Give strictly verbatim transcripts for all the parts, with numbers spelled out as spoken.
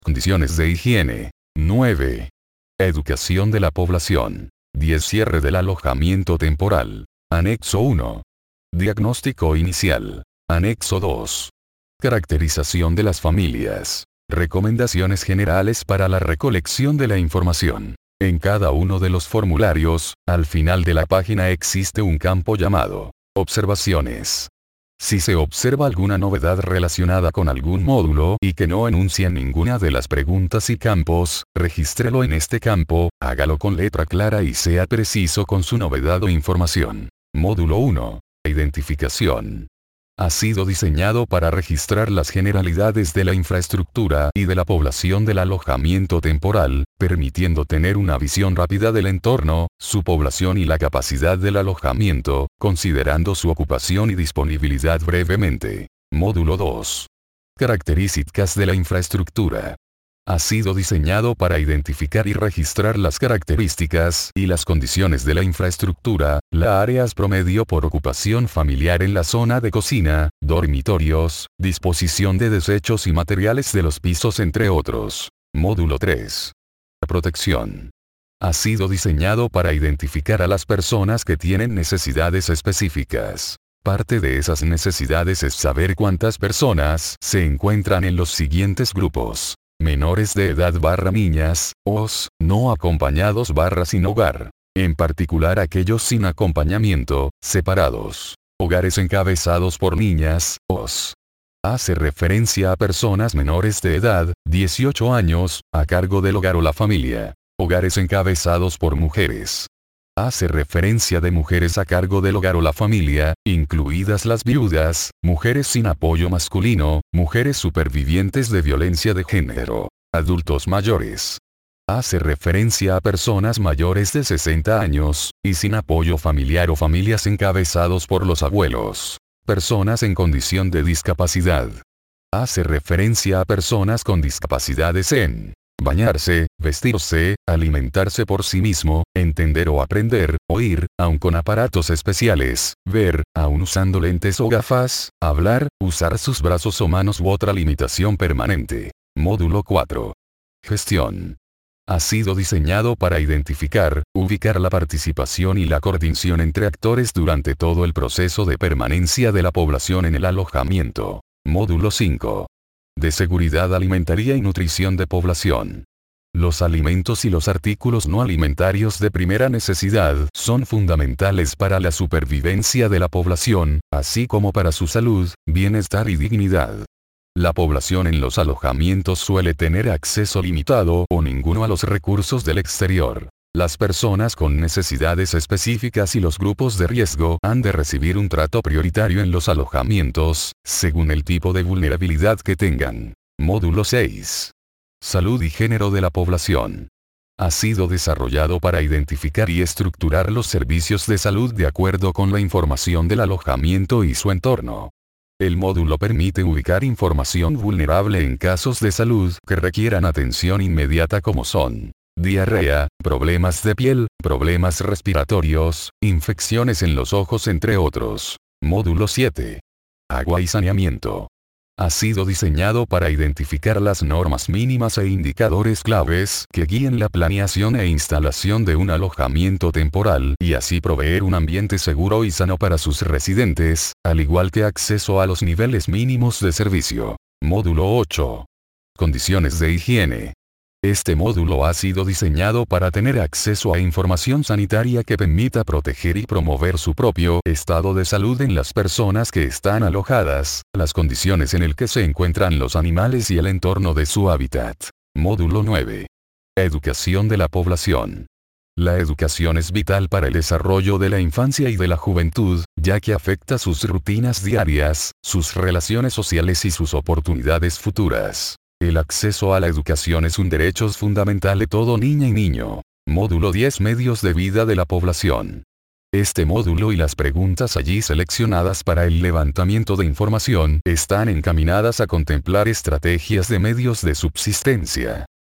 Condiciones de higiene. nueve. Educación de la población. diez. Cierre del alojamiento temporal. Anexo uno. Diagnóstico inicial. Anexo dos. Caracterización de las familias. Recomendaciones generales para la recolección de la información. En cada uno de los formularios, al final de la página existe un campo llamado Observaciones. Si se observa alguna novedad relacionada con algún módulo y que no enuncia ninguna de las preguntas y campos, regístrelo en este campo, hágalo con letra clara y sea preciso con su novedad o información. Módulo uno. Identificación. Ha sido diseñado para registrar las generalidades de la infraestructura y de la población del alojamiento temporal, permitiendo tener una visión rápida del entorno, su población y la capacidad del alojamiento, considerando su ocupación y disponibilidad brevemente. Módulo dos. Características de la infraestructura. Ha sido diseñado para identificar y registrar las características y las condiciones de la infraestructura, las áreas promedio por ocupación familiar en la zona de cocina, dormitorios, disposición de desechos y materiales de los pisos entre otros. Módulo tres. Protección. Ha sido diseñado para identificar a las personas que tienen necesidades específicas. Parte de esas necesidades es saber cuántas personas se encuentran en los siguientes grupos. Menores de edad barra niñas, O S, no acompañados barra sin hogar. En particular aquellos sin acompañamiento, separados. Hogares encabezados por niñas, O S. Hace referencia a personas menores de edad, dieciocho años, a cargo del hogar o la familia. Hogares encabezados por mujeres. Hace referencia de mujeres a cargo del hogar o la familia, incluidas las viudas, mujeres sin apoyo masculino, mujeres supervivientes de violencia de género, adultos mayores. Hace referencia a personas mayores de sesenta años, y sin apoyo familiar o familias encabezados por los abuelos. Personas en condición de discapacidad. Hace referencia a personas con discapacidades en bañarse, vestirse, alimentarse por sí mismo, entender o aprender, oír, aun con aparatos especiales, ver, aun usando lentes o gafas, hablar, usar sus brazos o manos u otra limitación permanente. Módulo cuatro. Gestión. Ha sido diseñado para identificar, ubicar la participación y la coordinación entre actores durante todo el proceso de permanencia de la población en el alojamiento. Módulo cinco. De seguridad alimentaria y nutrición de población. Los alimentos y los artículos no alimentarios de primera necesidad son fundamentales para la supervivencia de la población, así como para su salud, bienestar y dignidad. La población en los alojamientos suele tener acceso limitado o ninguno a los recursos del exterior. Las personas con necesidades específicas y los grupos de riesgo han de recibir un trato prioritario en los alojamientos, según el tipo de vulnerabilidad que tengan. Módulo seis. Salud y género de la población. Ha sido desarrollado para identificar y estructurar los servicios de salud de acuerdo con la información del alojamiento y su entorno. El módulo permite ubicar información vulnerable en casos de salud que requieran atención inmediata como son diarrea, problemas de piel, problemas respiratorios, infecciones en los ojos entre otros. Módulo siete. Agua y saneamiento. Ha sido diseñado para identificar las normas mínimas e indicadores claves que guíen la planeación e instalación de un alojamiento temporal y así proveer un ambiente seguro y sano para sus residentes, al igual que acceso a los niveles mínimos de servicio. Módulo ocho. Condiciones de higiene. Este módulo ha sido diseñado para tener acceso a información sanitaria que permita proteger y promover su propio estado de salud en las personas que están alojadas, las condiciones en el que se encuentran los animales y el entorno de su hábitat. Módulo nueve. Educación de la población. La educación es vital para el desarrollo de la infancia y de la juventud, ya que afecta sus rutinas diarias, sus relaciones sociales y sus oportunidades futuras. El acceso a la educación es un derecho fundamental de todo niña y niño. Módulo diez. Medios de vida de la población. Este módulo y las preguntas allí seleccionadas para el levantamiento de información están encaminadas a contemplar estrategias de medios de subsistencia.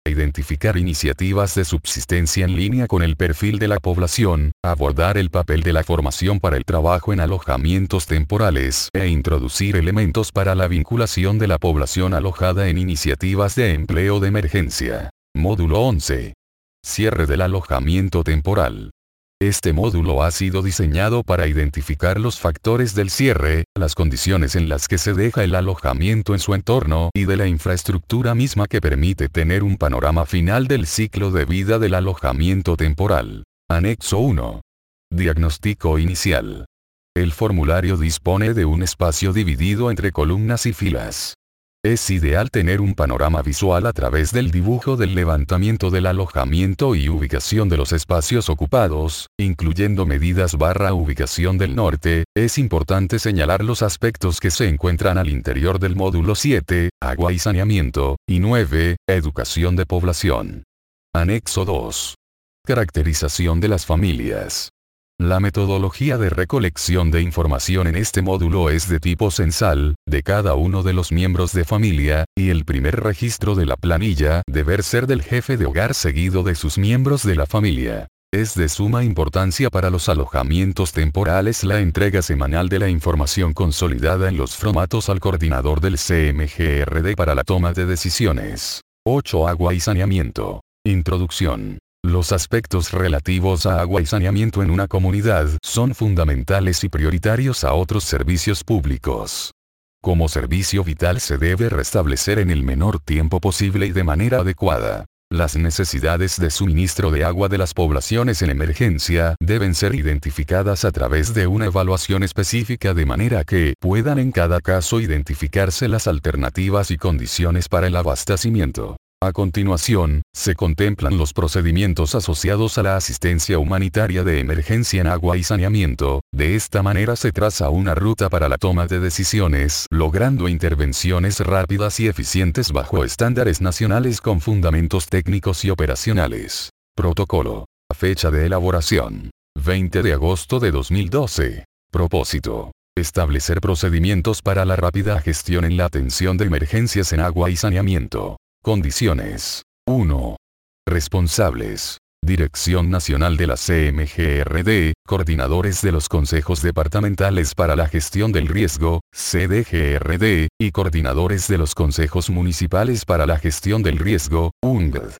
Identificar iniciativas de subsistencia en línea con el perfil de la población, abordar el papel de la formación para el trabajo en alojamientos temporales e introducir elementos para la vinculación de la población alojada en iniciativas de empleo de emergencia. Módulo once. Cierre del alojamiento temporal. Este módulo ha sido diseñado para identificar los factores del cierre, las condiciones en las que se deja el alojamiento en su entorno y de la infraestructura misma que permite tener un panorama final del ciclo de vida del alojamiento temporal. Anexo uno. Diagnóstico inicial. El formulario dispone de un espacio dividido entre columnas y filas. Es ideal tener un panorama visual a través del dibujo del levantamiento del alojamiento y ubicación de los espacios ocupados, incluyendo medidas barra ubicación del norte. Es importante señalar los aspectos que se encuentran al interior del módulo siete, agua y saneamiento, y nueve, educación de población. Anexo dos. Caracterización de las familias. La metodología de recolección de información en este módulo es de tipo censal, de cada uno de los miembros de familia, y el primer registro de la planilla debe ser del jefe de hogar seguido de sus miembros de la familia. Es de suma importancia para los alojamientos temporales la entrega semanal de la información consolidada en los formatos al coordinador del C M G R D para la toma de decisiones. ocho. Agua y saneamiento. Introducción. Los aspectos relativos a agua y saneamiento en una comunidad son fundamentales y prioritarios a otros servicios públicos. Como servicio vital se debe restablecer en el menor tiempo posible y de manera adecuada. Las necesidades de suministro de agua de las poblaciones en emergencia deben ser identificadas a través de una evaluación específica de manera que puedan en cada caso identificarse las alternativas y condiciones para el abastecimiento. A continuación, se contemplan los procedimientos asociados a la asistencia humanitaria de emergencia en agua y saneamiento. De esta manera se traza una ruta para la toma de decisiones, logrando intervenciones rápidas y eficientes bajo estándares nacionales con fundamentos técnicos y operacionales. Protocolo. Fecha de elaboración. veinte de agosto de dos mil doce. Propósito. Establecer procedimientos para la rápida gestión en la atención de emergencias en agua y saneamiento. Condiciones. uno. Responsables. Dirección Nacional de la C M G R D, coordinadores de los consejos departamentales para la gestión del riesgo, C D G R D, y coordinadores de los consejos municipales para la gestión del riesgo, U N G D.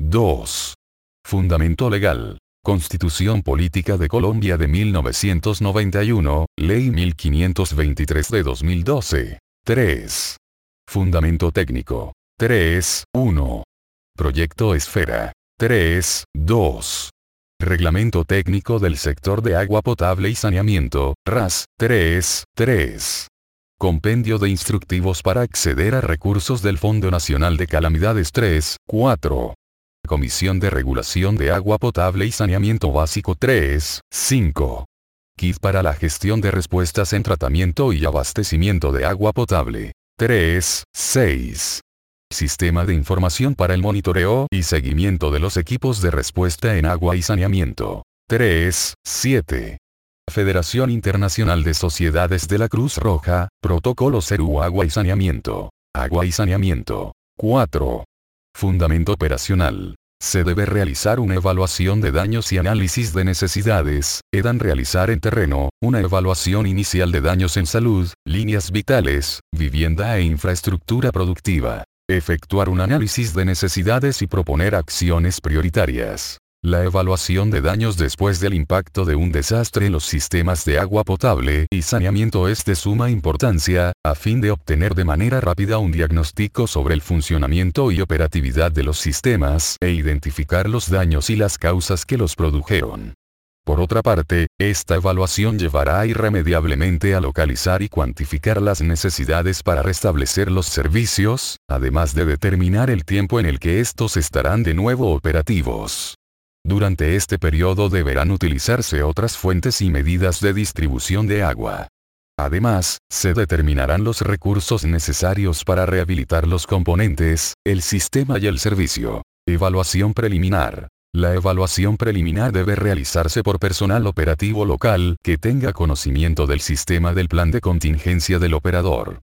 dos. Fundamento legal. Constitución Política de Colombia de mil novecientos noventa y uno, Ley mil quinientos veintitrés de dos mil doce. tres. Fundamento técnico. tres. uno. Proyecto Esfera. tres. dos. Reglamento Técnico del Sector de Agua Potable y Saneamiento, R A S, tres. tres. Compendio de Instructivos para acceder a recursos del Fondo Nacional de Calamidades tres. cuatro. Comisión de Regulación de Agua Potable y Saneamiento Básico tres. cinco. Kit para la gestión de respuestas en tratamiento y abastecimiento de agua potable. tres. seis. Sistema de información para el monitoreo y seguimiento de los equipos de respuesta en agua y saneamiento. tres. siete. Federación Internacional de Sociedades de la Cruz Roja, Protocolo CERU Agua y Saneamiento. Agua y saneamiento. cuatro. Fundamento operacional. Se debe realizar una evaluación de daños y análisis de necesidades, EDAN realizar en terreno, una evaluación inicial de daños en salud, líneas vitales, vivienda e infraestructura productiva. Efectuar un análisis de necesidades y proponer acciones prioritarias. La evaluación de daños después del impacto de un desastre en los sistemas de agua potable y saneamiento es de suma importancia, a fin de obtener de manera rápida un diagnóstico sobre el funcionamiento y operatividad de los sistemas e identificar los daños y las causas que los produjeron. Por otra parte, esta evaluación llevará irremediablemente a localizar y cuantificar las necesidades para restablecer los servicios, además de determinar el tiempo en el que estos estarán de nuevo operativos. Durante este periodo deberán utilizarse otras fuentes y medidas de distribución de agua. Además, se determinarán los recursos necesarios para rehabilitar los componentes, el sistema y el servicio. Evaluación preliminar. La evaluación preliminar debe realizarse por personal operativo local que tenga conocimiento del sistema del plan de contingencia del operador.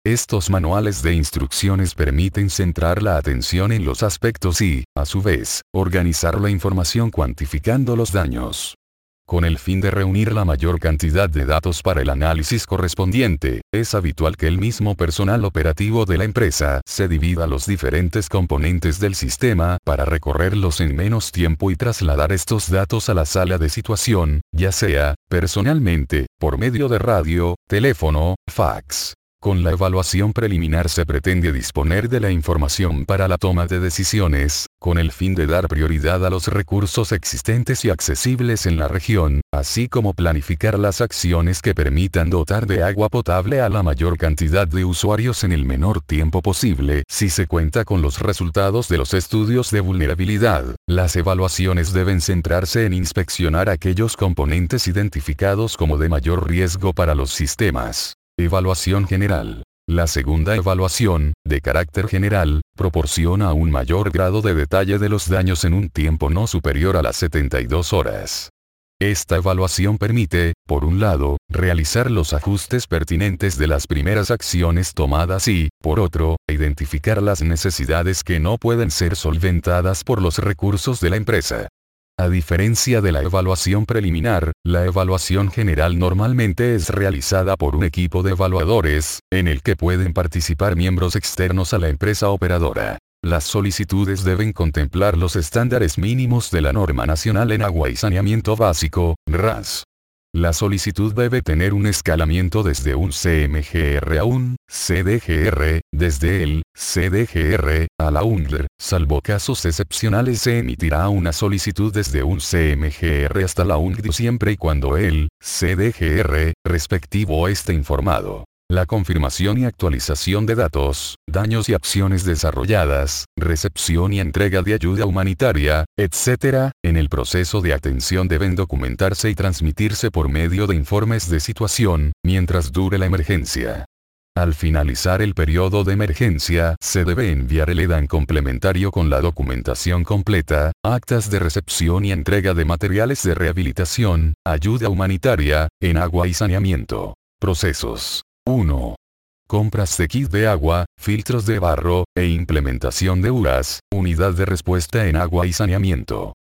Estos manuales de instrucciones permiten centrar la atención en los aspectos y, a su vez, organizar la información cuantificando los daños. Con el fin de reunir la mayor cantidad de datos para el análisis correspondiente, es habitual que el mismo personal operativo de la empresa se divida los diferentes componentes del sistema para recorrerlos en menos tiempo y trasladar estos datos a la sala de situación, ya sea, personalmente, por medio de radio, teléfono, fax. Con la evaluación preliminar se pretende disponer de la información para la toma de decisiones, con el fin de dar prioridad a los recursos existentes y accesibles en la región, así como planificar las acciones que permitan dotar de agua potable a la mayor cantidad de usuarios en el menor tiempo posible. Si se cuenta con los resultados de los estudios de vulnerabilidad, las evaluaciones deben centrarse en inspeccionar aquellos componentes identificados como de mayor riesgo para los sistemas. Evaluación general. La segunda evaluación, de carácter general, proporciona un mayor grado de detalle de los daños en un tiempo no superior a las setenta y dos horas. Esta evaluación permite, por un lado, realizar los ajustes pertinentes de las primeras acciones tomadas y, por otro, identificar las necesidades que no pueden ser solventadas por los recursos de la empresa. A diferencia de la evaluación preliminar, la evaluación general normalmente es realizada por un equipo de evaluadores, en el que pueden participar miembros externos a la empresa operadora. Las solicitudes deben contemplar los estándares mínimos de la Norma Nacional en Agua y Saneamiento Básico, R A S. La solicitud debe tener un escalamiento desde un C M G R a un C D G R, desde el C D G R a la U N D R, salvo casos excepcionales se emitirá una solicitud desde un C M G R hasta la U N D R siempre y cuando el C D G R respectivo esté informado. La confirmación y actualización de datos, daños y acciones desarrolladas, recepción y entrega de ayuda humanitaria, etcétera, en el proceso de atención deben documentarse y transmitirse por medio de informes de situación, mientras dure la emergencia. Al finalizar el periodo de emergencia, se debe enviar el E D A N complementario con la documentación completa, actas de recepción y entrega de materiales de rehabilitación, ayuda humanitaria, en agua y saneamiento. Procesos. uno. Compras de kit de agua, filtros de barro, e implementación de U R A S, unidad de respuesta en agua y saneamiento.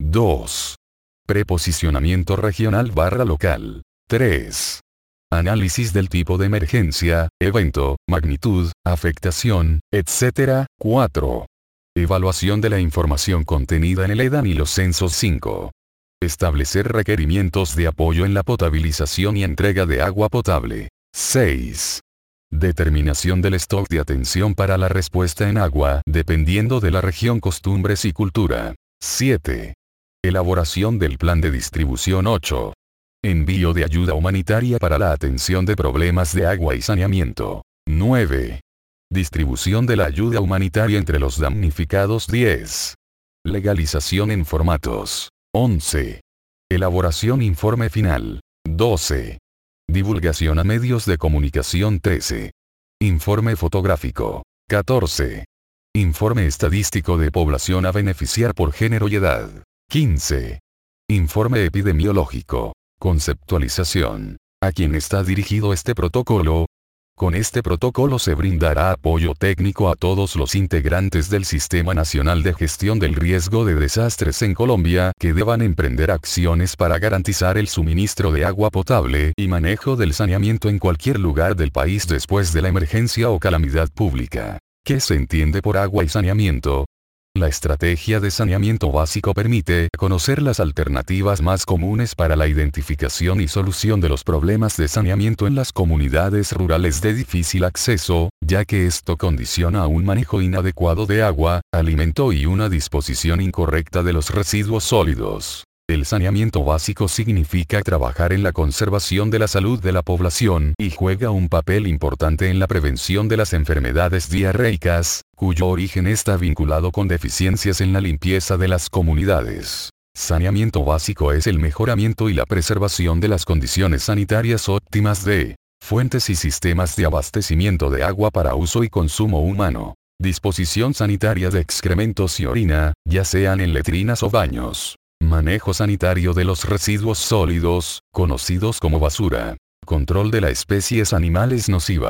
dos. Preposicionamiento regional barra local. tres. Análisis del tipo de emergencia, evento, magnitud, afectación, etcétera. cuatro. Evaluación de la información contenida en el E D A N y los censos. cinco. Establecer requerimientos de apoyo en la potabilización y entrega de agua potable. seis. Determinación del stock de atención para la respuesta en agua, dependiendo de la región, costumbres y cultura. siete. Elaboración del plan de distribución. ocho. Envío de ayuda humanitaria para la atención de problemas de agua y saneamiento. nueve. Distribución de la ayuda humanitaria entre los damnificados. diez. Legalización en formatos. once. Elaboración informe final. doce. Divulgación a medios de comunicación. trece. Informe fotográfico. catorce. Informe estadístico de población a beneficiar por género y edad. quince. Informe epidemiológico. Conceptualización. ¿A quién está dirigido este protocolo? Con este protocolo se brindará apoyo técnico a todos los integrantes del Sistema Nacional de Gestión del Riesgo de Desastres en Colombia que deban emprender acciones para garantizar el suministro de agua potable y manejo del saneamiento en cualquier lugar del país después de la emergencia o calamidad pública. ¿Qué se entiende por agua y saneamiento? La estrategia de saneamiento básico permite conocer las alternativas más comunes para la identificación y solución de los problemas de saneamiento en las comunidades rurales de difícil acceso, ya que esto condiciona un manejo inadecuado de agua, alimento y una disposición incorrecta de los residuos sólidos. El saneamiento básico significa trabajar en la conservación de la salud de la población y juega un papel importante en la prevención de las enfermedades diarreicas, cuyo origen está vinculado con deficiencias en la limpieza de las comunidades. Saneamiento básico es el mejoramiento y la preservación de las condiciones sanitarias óptimas de fuentes y sistemas de abastecimiento de agua para uso y consumo humano. Disposición sanitaria de excrementos y orina, ya sean en letrinas o baños. Manejo sanitario de los residuos sólidos, conocidos como basura. Control de las especies animales nocivas.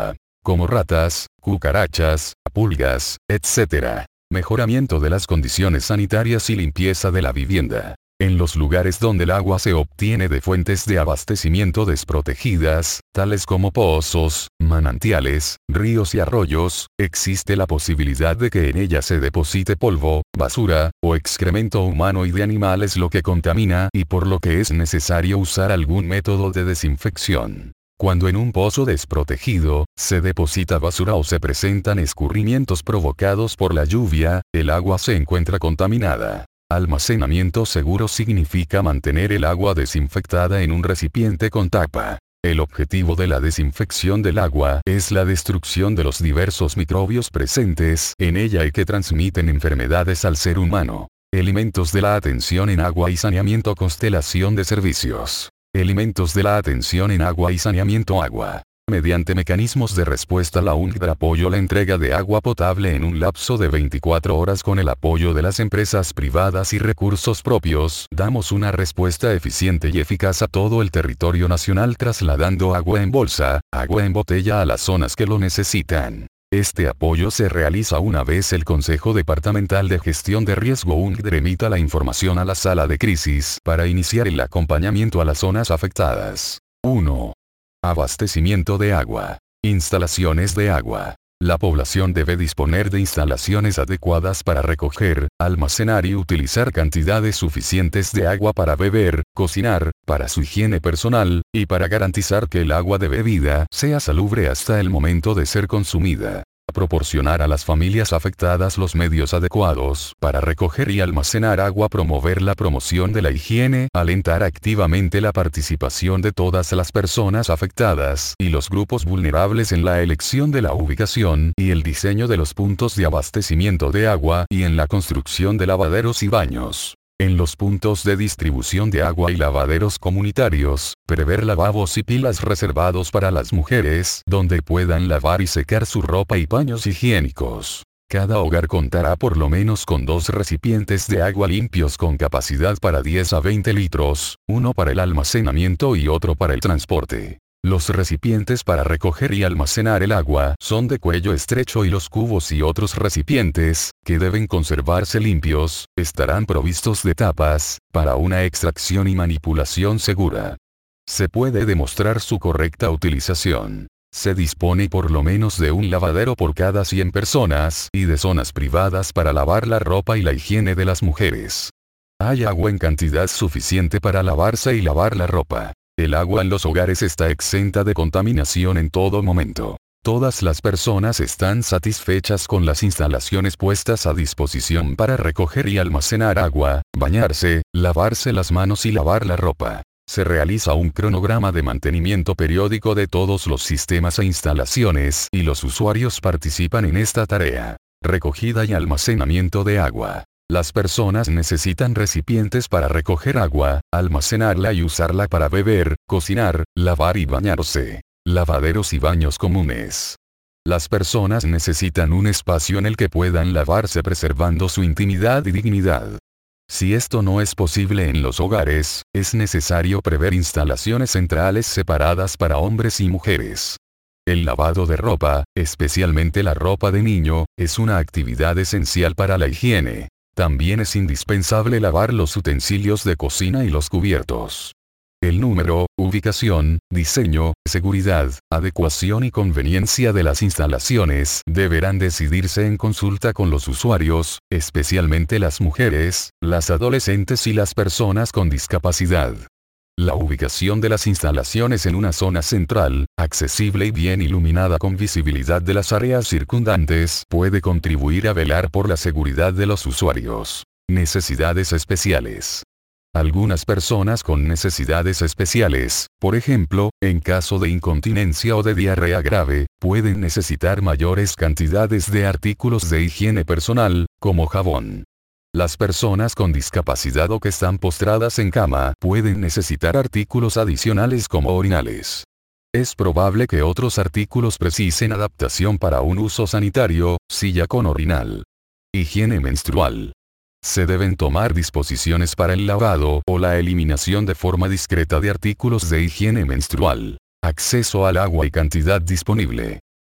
como ratas, cucarachas, pulgas, etcétera. Mejoramiento de las condiciones sanitarias y limpieza de la vivienda. En los lugares donde el agua se obtiene de fuentes de abastecimiento desprotegidas, tales como pozos, manantiales, ríos y arroyos, existe la posibilidad de que en ella se deposite polvo, basura, o excremento humano y de animales, lo que contamina y por lo que es necesario usar algún método de desinfección. Cuando en un pozo desprotegido, se deposita basura o se presentan escurrimientos provocados por la lluvia, el agua se encuentra contaminada. Almacenamiento seguro significa mantener el agua desinfectada en un recipiente con tapa. El objetivo de la desinfección del agua es la destrucción de los diversos microbios presentes en ella y que transmiten enfermedades al ser humano. Elementos de la atención en agua y saneamiento. Constelación de servicios. Elementos de la atención en agua y saneamiento. Agua. Mediante mecanismos de respuesta, la U N C D apoyó la entrega de agua potable en un lapso de veinticuatro horas con el apoyo de las empresas privadas y recursos propios. Damos una respuesta eficiente y eficaz a todo el territorio nacional trasladando agua en bolsa, agua en botella a las zonas que lo necesitan. Este apoyo se realiza una vez el Consejo Departamental de Gestión de Riesgo U N C D remita la información a la sala de crisis para iniciar el acompañamiento a las zonas afectadas. uno. Abastecimiento de agua. Instalaciones de agua. La población debe disponer de instalaciones adecuadas para recoger, almacenar y utilizar cantidades suficientes de agua para beber, cocinar, para su higiene personal, y para garantizar que el agua de bebida sea salubre hasta el momento de ser consumida. Proporcionar a las familias afectadas los medios adecuados para recoger y almacenar agua. Promover la promoción de la higiene. Alentar activamente la participación de todas las personas afectadas y los grupos vulnerables en la elección de la ubicación y el diseño de los puntos de abastecimiento de agua y en la construcción de lavaderos y baños. En los puntos de distribución de agua y lavaderos comunitarios, prever lavabos y pilas reservados para las mujeres, donde puedan lavar y secar su ropa y paños higiénicos. Cada hogar contará por lo menos con dos recipientes de agua limpios con capacidad para diez a veinte litros, uno para el almacenamiento y otro para el transporte. Los recipientes para recoger y almacenar el agua son de cuello estrecho y los cubos y otros recipientes, que deben conservarse limpios, estarán provistos de tapas, para una extracción y manipulación segura. Se puede demostrar su correcta utilización. Se dispone por lo menos de un lavadero por cada cien personas y de zonas privadas para lavar la ropa y la higiene de las mujeres. Hay agua en cantidad suficiente para lavarse y lavar la ropa. El agua en los hogares está exenta de contaminación en todo momento. Todas las personas están satisfechas con las instalaciones puestas a disposición para recoger y almacenar agua, bañarse, lavarse las manos y lavar la ropa. Se realiza un cronograma de mantenimiento periódico de todos los sistemas e instalaciones y los usuarios participan en esta tarea. Recogida y almacenamiento de agua. Las personas necesitan recipientes para recoger agua, almacenarla y usarla para beber, cocinar, lavar y bañarse. Lavaderos y baños comunes. Las personas necesitan un espacio en el que puedan lavarse preservando su intimidad y dignidad. Si esto no es posible en los hogares, es necesario prever instalaciones centrales separadas para hombres y mujeres. El lavado de ropa, especialmente la ropa de niño, es una actividad esencial para la higiene. También es indispensable lavar los utensilios de cocina y los cubiertos. El número, ubicación, diseño, seguridad, adecuación y conveniencia de las instalaciones deberán decidirse en consulta con los usuarios, especialmente las mujeres, las adolescentes y las personas con discapacidad. La ubicación de las instalaciones en una zona central, accesible y bien iluminada con visibilidad de las áreas circundantes puede contribuir a velar por la seguridad de los usuarios. Necesidades especiales. Algunas personas con necesidades especiales, por ejemplo, en caso de incontinencia o de diarrea grave, pueden necesitar mayores cantidades de artículos de higiene personal, como jabón. Las personas con discapacidad o que están postradas en cama pueden necesitar artículos adicionales como orinales. Es probable que otros artículos precisen adaptación para un uso sanitario, silla con orinal. Higiene menstrual. Se deben tomar disposiciones para el lavado o la eliminación de forma discreta de artículos de higiene menstrual. Acceso al agua y cantidad disponible.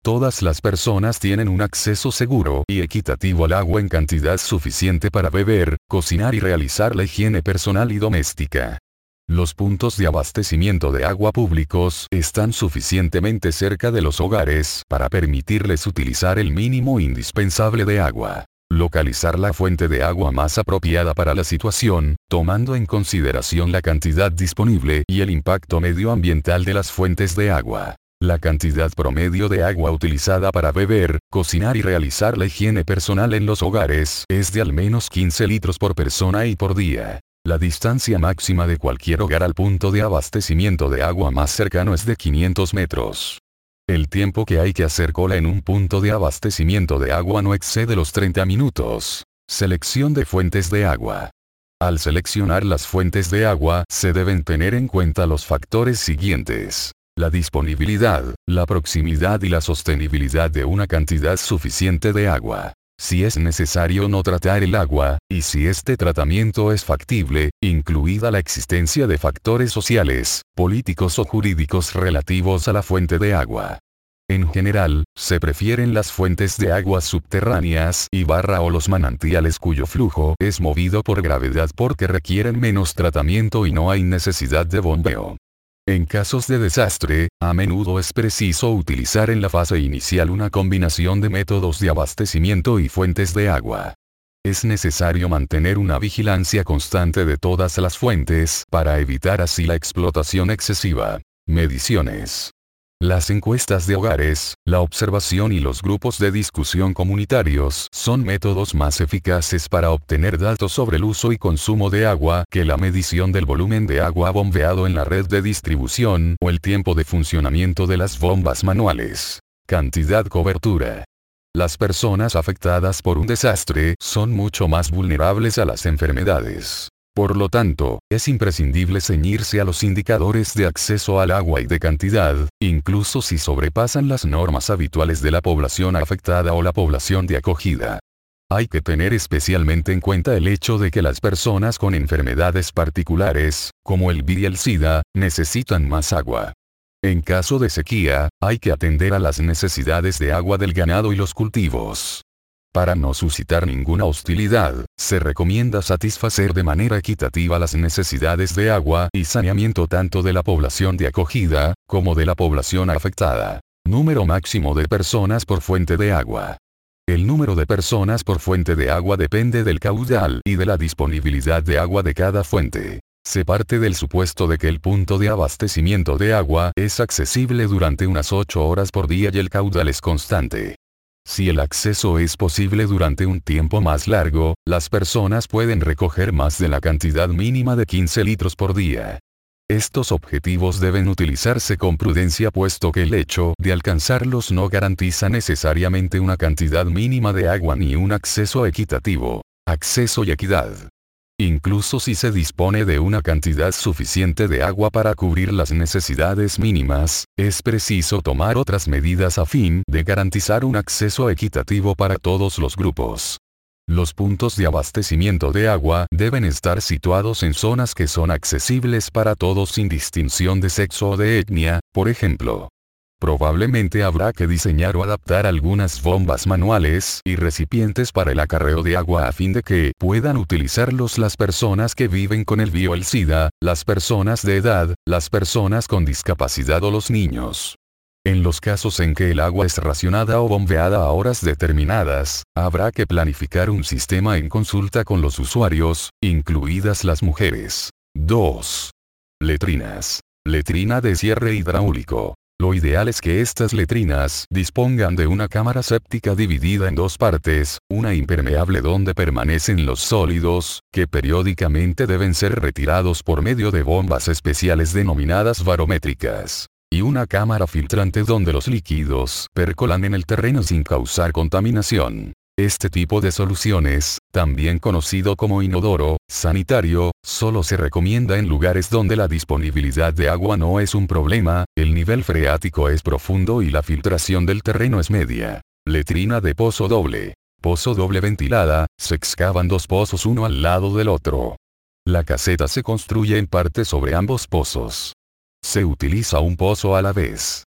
Todas las personas tienen un acceso seguro y equitativo al agua en cantidad suficiente para beber, cocinar y realizar la higiene personal y doméstica. Los puntos de abastecimiento de agua públicos están suficientemente cerca de los hogares para permitirles utilizar el mínimo indispensable de agua. Localizar la fuente de agua más apropiada para la situación, tomando en consideración la cantidad disponible y el impacto medioambiental de las fuentes de agua. La cantidad promedio de agua utilizada para beber, cocinar y realizar la higiene personal en los hogares es de al menos quince litros por persona y por día. La distancia máxima de cualquier hogar al punto de abastecimiento de agua más cercano es de quinientos metros. El tiempo que hay que hacer cola en un punto de abastecimiento de agua no excede los treinta minutos. Selección de fuentes de agua. Al seleccionar las fuentes de agua, se deben tener en cuenta los factores siguientes: la disponibilidad, la proximidad y la sostenibilidad de una cantidad suficiente de agua. Si es necesario no tratar el agua, y si este tratamiento es factible, incluida la existencia de factores sociales, políticos o jurídicos relativos a la fuente de agua. En general, se prefieren las fuentes de aguas subterráneas y barra o los manantiales cuyo flujo es movido por gravedad porque requieren menos tratamiento y no hay necesidad de bombeo. En casos de desastre, a menudo es preciso utilizar en la fase inicial una combinación de métodos de abastecimiento y fuentes de agua. Es necesario mantener una vigilancia constante de todas las fuentes para evitar así la explotación excesiva. Mediciones. Las encuestas de hogares, la observación y los grupos de discusión comunitarios son métodos más eficaces para obtener datos sobre el uso y consumo de agua que la medición del volumen de agua bombeado en la red de distribución o el tiempo de funcionamiento de las bombas manuales. Cantidad cobertura. Las personas afectadas por un desastre son mucho más vulnerables a las enfermedades. Por lo tanto, es imprescindible ceñirse a los indicadores de acceso al agua y de cantidad, incluso si sobrepasan las normas habituales de la población afectada o la población de acogida. Hay que tener especialmente en cuenta el hecho de que las personas con enfermedades particulares, como el V I D y el SIDA, necesitan más agua. En caso de sequía, hay que atender a las necesidades de agua del ganado y los cultivos. Para no suscitar ninguna hostilidad, se recomienda satisfacer de manera equitativa las necesidades de agua y saneamiento tanto de la población de acogida, como de la población afectada. Número máximo de personas por fuente de agua. El número de personas por fuente de agua depende del caudal y de la disponibilidad de agua de cada fuente. Se parte del supuesto de que el punto de abastecimiento de agua es accesible durante unas ocho horas por día y el caudal es constante. Si el acceso es posible durante un tiempo más largo, las personas pueden recoger más de la cantidad mínima de quince litros por día. Estos objetivos deben utilizarse con prudencia puesto que el hecho de alcanzarlos no garantiza necesariamente una cantidad mínima de agua ni un acceso equitativo. Acceso y equidad. Incluso si se dispone de una cantidad suficiente de agua para cubrir las necesidades mínimas, es preciso tomar otras medidas a fin de garantizar un acceso equitativo para todos los grupos. Los puntos de abastecimiento de agua deben estar situados en zonas que son accesibles para todos sin distinción de sexo o de etnia, por ejemplo. Probablemente habrá que diseñar o adaptar algunas bombas manuales y recipientes para el acarreo de agua a fin de que puedan utilizarlos las personas que viven con el V I D o el SIDA, las personas de edad, las personas con discapacidad o los niños. En los casos en que el agua es racionada o bombeada a horas determinadas, habrá que planificar un sistema en consulta con los usuarios, incluidas las mujeres. dos. Letrinas. Letrina de cierre hidráulico. Lo ideal es que estas letrinas dispongan de una cámara séptica dividida en dos partes, una impermeable donde permanecen los sólidos, que periódicamente deben ser retirados por medio de bombas especiales denominadas barométricas, y una cámara filtrante donde los líquidos percolan en el terreno sin causar contaminación. Este tipo de soluciones, también conocido como inodoro sanitario, solo se recomienda en lugares donde la disponibilidad de agua no es un problema, el nivel freático es profundo y la filtración del terreno es media. Letrina de pozo doble. Pozo doble ventilada, se excavan dos pozos uno al lado del otro. La caseta se construye en parte sobre ambos pozos. Se utiliza un pozo a la vez.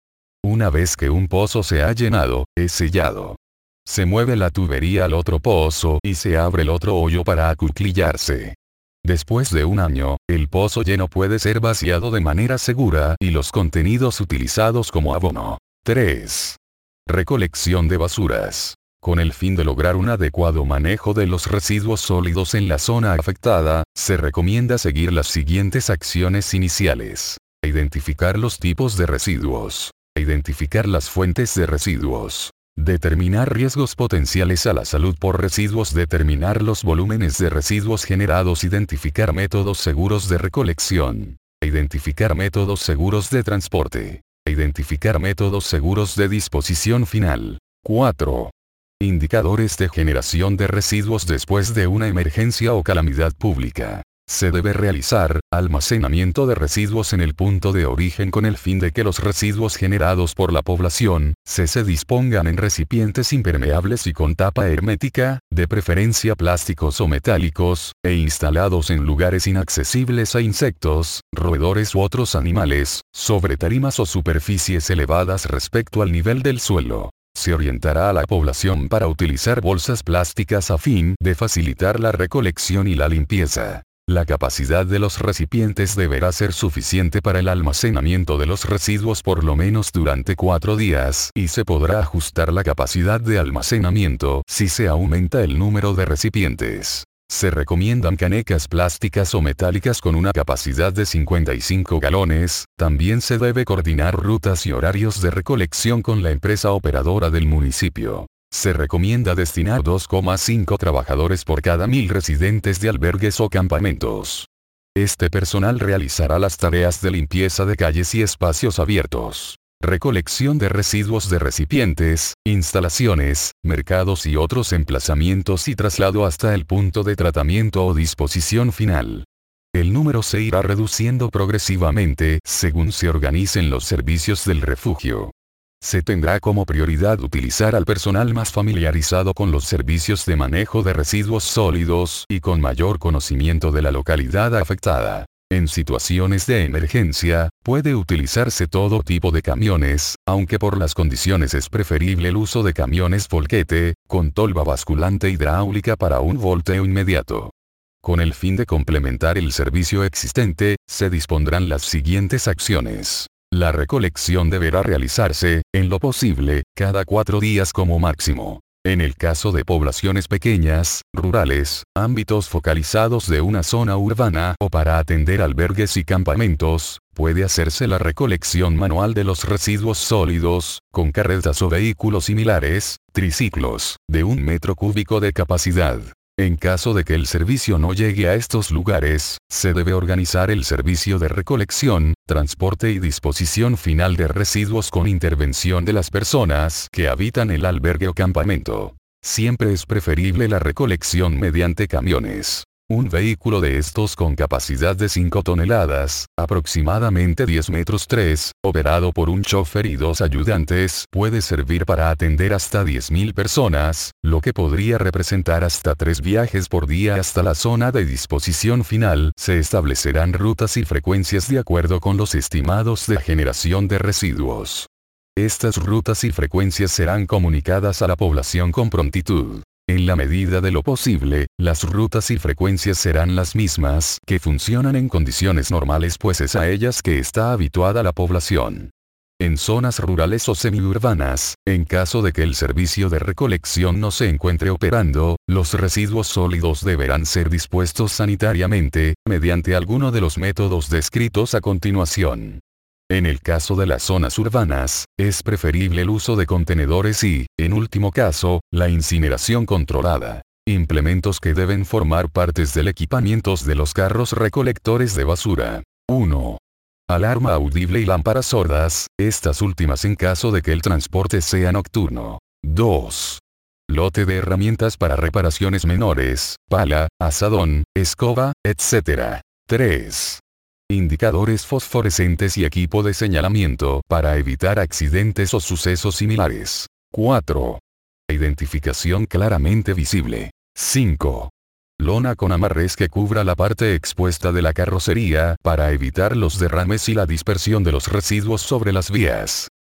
Una vez que un pozo se ha llenado, es sellado. Se mueve la tubería al otro pozo y se abre el otro hoyo para acuclillarse. Después de un año, el pozo lleno puede ser vaciado de manera segura y los contenidos utilizados como abono. tres. Recolección de basuras. Con el fin de lograr un adecuado manejo de los residuos sólidos en la zona afectada, se recomienda seguir las siguientes acciones iniciales. Identificar los tipos de residuos. Identificar las fuentes de residuos. Determinar riesgos potenciales a la salud por residuos. Determinar los volúmenes de residuos generados. Identificar métodos seguros de recolección. Identificar métodos seguros de transporte. Identificar métodos seguros de disposición final. cuatro. Indicadores de generación de residuos después de una emergencia o calamidad pública. Se debe realizar almacenamiento de residuos en el punto de origen con el fin de que los residuos generados por la población se, se dispongan en recipientes impermeables y con tapa hermética, de preferencia plásticos o metálicos, e instalados en lugares inaccesibles a insectos, roedores u otros animales, sobre tarimas o superficies elevadas respecto al nivel del suelo. Se orientará a la población para utilizar bolsas plásticas a fin de facilitar la recolección y la limpieza. La capacidad de los recipientes deberá ser suficiente para el almacenamiento de los residuos por lo menos durante cuatro días y se podrá ajustar la capacidad de almacenamiento si se aumenta el número de recipientes. Se recomiendan canecas plásticas o metálicas con una capacidad de cincuenta y cinco galones, también se debe coordinar rutas y horarios de recolección con la empresa operadora del municipio. Se recomienda destinar dos coma cinco trabajadores por cada mil residentes de albergues o campamentos. Este personal realizará las tareas de limpieza de calles y espacios abiertos. Recolección de residuos de recipientes, instalaciones, mercados y otros emplazamientos y traslado hasta el punto de tratamiento o disposición final. El número se irá reduciendo progresivamente según se organicen los servicios del refugio. Se tendrá como prioridad utilizar al personal más familiarizado con los servicios de manejo de residuos sólidos y con mayor conocimiento de la localidad afectada. En situaciones de emergencia, puede utilizarse todo tipo de camiones, aunque por las condiciones es preferible el uso de camiones volquete, con tolva basculante hidráulica para un volteo inmediato. Con el fin de complementar el servicio existente, se dispondrán las siguientes acciones. La recolección deberá realizarse, en lo posible, cada cuatro días como máximo. En el caso de poblaciones pequeñas, rurales, ámbitos focalizados de una zona urbana o para atender albergues y campamentos, puede hacerse la recolección manual de los residuos sólidos, con carretas o vehículos similares, triciclos, de un metro cúbico de capacidad. En caso de que el servicio no llegue a estos lugares, se debe organizar el servicio de recolección, transporte y disposición final de residuos con intervención de las personas que habitan el albergue o campamento. Siempre es preferible la recolección mediante camiones. Un vehículo de estos con capacidad de cinco toneladas, aproximadamente diez metros tres, operado por un chofer y dos ayudantes, puede servir para atender hasta diez mil personas, lo que podría representar hasta tres viajes por día hasta la zona de disposición final. Se establecerán rutas y frecuencias de acuerdo con los estimados de generación de residuos. Estas rutas y frecuencias serán comunicadas a la población con prontitud. En la medida de lo posible, las rutas y frecuencias serán las mismas que funcionan en condiciones normales, pues es a ellas que está habituada la población. En zonas rurales o semiurbanas, en caso de que el servicio de recolección no se encuentre operando, los residuos sólidos deberán ser dispuestos sanitariamente, mediante alguno de los métodos descritos a continuación. En el caso de las zonas urbanas, es preferible el uso de contenedores y, en último caso, la incineración controlada. Implementos que deben formar partes del equipamiento de los carros recolectores de basura. uno. Alarma audible y lámparas sordas, estas últimas en caso de que el transporte sea nocturno. dos. Lote de herramientas para reparaciones menores, pala, azadón, escoba, etcétera. tres. Indicadores fosforescentes y equipo de señalamiento para evitar accidentes o sucesos similares. cuatro. Identificación claramente visible. cinco. Lona con amarres que cubra la parte expuesta de la carrocería para evitar los derrames y la dispersión de los residuos sobre las vías.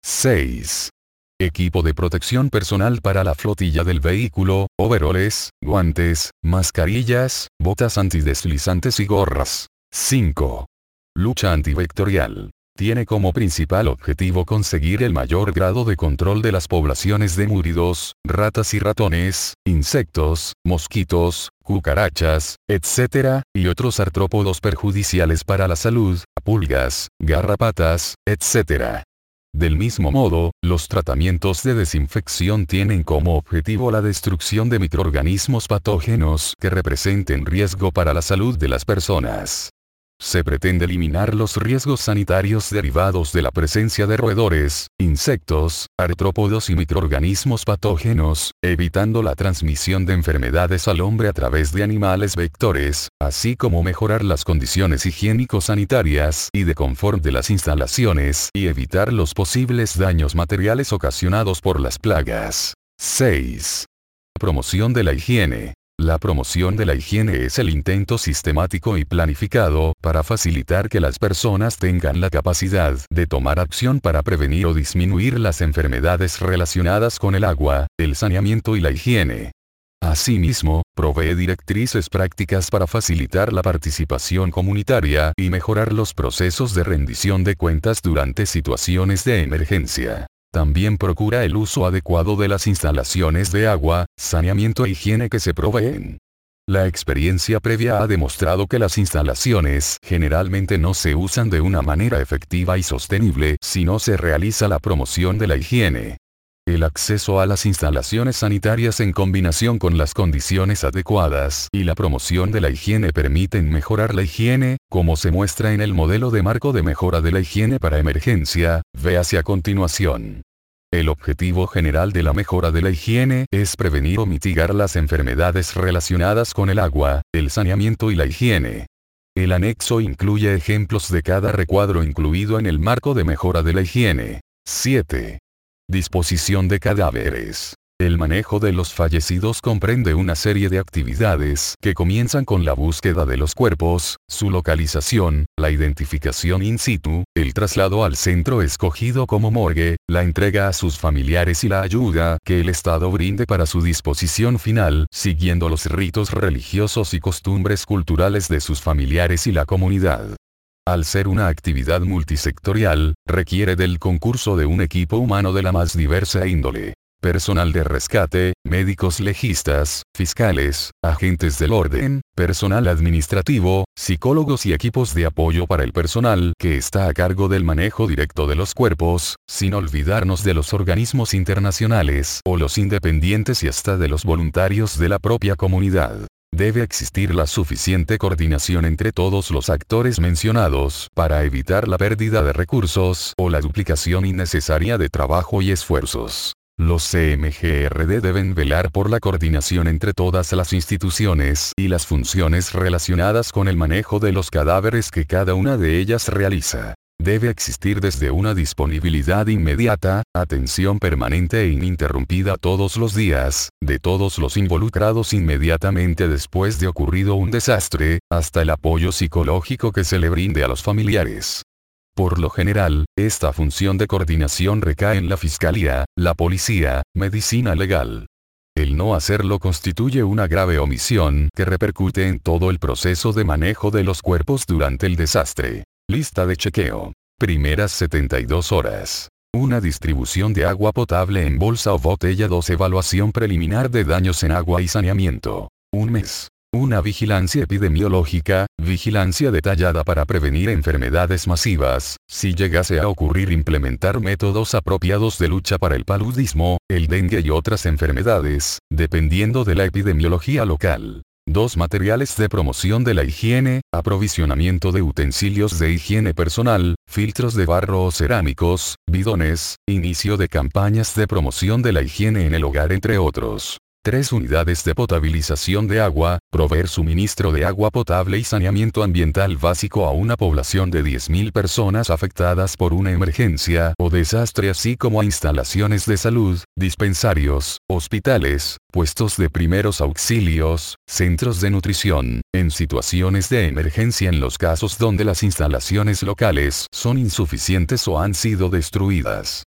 seis. Equipo de protección personal para la flotilla del vehículo, overoles, guantes, mascarillas, botas antideslizantes y gorras. cinco. Lucha antivectorial. Tiene como principal objetivo conseguir el mayor grado de control de las poblaciones de múridos, ratas y ratones, insectos, mosquitos, cucarachas, etcétera, y otros artrópodos perjudiciales para la salud, pulgas, garrapatas, etcétera. Del mismo modo, los tratamientos de desinfección tienen como objetivo la destrucción de microorganismos patógenos que representen riesgo para la salud de las personas. Se pretende eliminar los riesgos sanitarios derivados de la presencia de roedores, insectos, artrópodos y microorganismos patógenos, evitando la transmisión de enfermedades al hombre a través de animales vectores, así como mejorar las condiciones higiénico-sanitarias y de confort de las instalaciones y evitar los posibles daños materiales ocasionados por las plagas. seis. Promoción de la higiene. La promoción de la higiene es el intento sistemático y planificado para facilitar que las personas tengan la capacidad de tomar acción para prevenir o disminuir las enfermedades relacionadas con el agua, el saneamiento y la higiene. Asimismo, provee directrices prácticas para facilitar la participación comunitaria y mejorar los procesos de rendición de cuentas durante situaciones de emergencia. También procura el uso adecuado de las instalaciones de agua, saneamiento e higiene que se proveen. La experiencia previa ha demostrado que las instalaciones generalmente no se usan de una manera efectiva y sostenible si no se realiza la promoción de la higiene. El acceso a las instalaciones sanitarias en combinación con las condiciones adecuadas y la promoción de la higiene permiten mejorar la higiene, como se muestra en el modelo de marco de mejora de la higiene para emergencia, véase a continuación. El objetivo general de la mejora de la higiene es prevenir o mitigar las enfermedades relacionadas con el agua, el saneamiento y la higiene. El anexo incluye ejemplos de cada recuadro incluido en el marco de mejora de la higiene. siete. Disposición de cadáveres. El manejo de los fallecidos comprende una serie de actividades que comienzan con la búsqueda de los cuerpos, su localización, la identificación in situ, el traslado al centro escogido como morgue, la entrega a sus familiares y la ayuda que el Estado brinde para su disposición final, siguiendo los ritos religiosos y costumbres culturales de sus familiares y la comunidad. Al ser una actividad multisectorial, requiere del concurso de un equipo humano de la más diversa índole. Personal de rescate, médicos legistas, fiscales, agentes del orden, personal administrativo, psicólogos y equipos de apoyo para el personal que está a cargo del manejo directo de los cuerpos, sin olvidarnos de los organismos internacionales o los independientes y hasta de los voluntarios de la propia comunidad. Debe existir la suficiente coordinación entre todos los actores mencionados para evitar la pérdida de recursos o la duplicación innecesaria de trabajo y esfuerzos. Los C M G R D deben velar por la coordinación entre todas las instituciones y las funciones relacionadas con el manejo de los cadáveres que cada una de ellas realiza. Debe existir desde una disponibilidad inmediata, atención permanente e ininterrumpida todos los días, de todos los involucrados inmediatamente después de ocurrido un desastre, hasta el apoyo psicológico que se le brinde a los familiares. Por lo general, esta función de coordinación recae en la Fiscalía, la Policía, Medicina Legal. El no hacerlo constituye una grave omisión que repercute en todo el proceso de manejo de los cuerpos durante el desastre. Lista de chequeo. Primeras setenta y dos horas. Una distribución de agua potable en bolsa o botella. Dos Evaluación preliminar de daños en agua y saneamiento. Un mes. Una vigilancia epidemiológica, vigilancia detallada para prevenir enfermedades masivas, si llegase a ocurrir implementar métodos apropiados de lucha para el paludismo, el dengue y otras enfermedades, dependiendo de la epidemiología local. Dos Materiales de promoción de la higiene, aprovisionamiento de utensilios de higiene personal, filtros de barro o cerámicos, bidones, inicio de campañas de promoción de la higiene en el hogar entre otros. Tres Unidades de potabilización de agua, proveer suministro de agua potable y saneamiento ambiental básico a una población de diez mil personas afectadas por una emergencia o desastre, así como a instalaciones de salud, dispensarios, hospitales, puestos de primeros auxilios, centros de nutrición, en situaciones de emergencia en los casos donde las instalaciones locales son insuficientes o han sido destruidas.